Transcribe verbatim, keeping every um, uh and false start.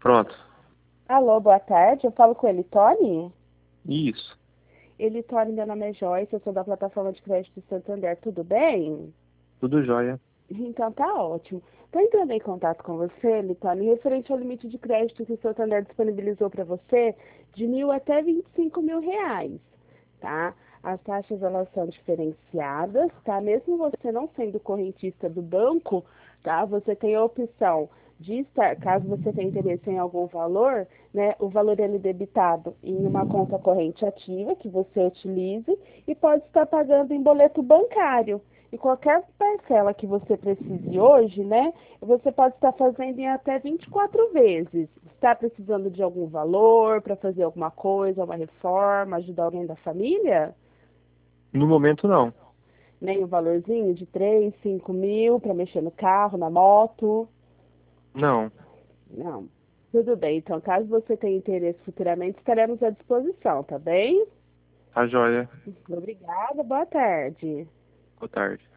Pronto. Alô, boa tarde. Eu falo com ele, Tony? Isso. Ele, Tony, meu nome é Joyce, eu sou da plataforma de crédito Santander, tudo bem? Tudo jóia. Então tá ótimo. Estou entrando em contato com você, Litone, referente ao limite de crédito que o Santander disponibilizou para você de mil até vinte e cinco mil reais, tá? As taxas elas são diferenciadas, tá? Mesmo você não sendo correntista do banco, tá? Você tem a opção de estar, caso você tenha interesse em algum valor, né? O valor ele é debitado em uma conta corrente ativa que você utilize e pode estar pagando em boleto bancário. E qualquer parcela que você precise hoje, né, você pode estar fazendo em até vinte e quatro vezes. Está precisando de algum valor para fazer alguma coisa, uma reforma, ajudar alguém da família? No momento, não. Nem um valorzinho de três, cinco mil para mexer no carro, na moto? Não. Não. Tudo bem, então caso você tenha interesse futuramente, estaremos à disposição, tá bem? Tá jóia. Obrigada, boa tarde. Boa tarde.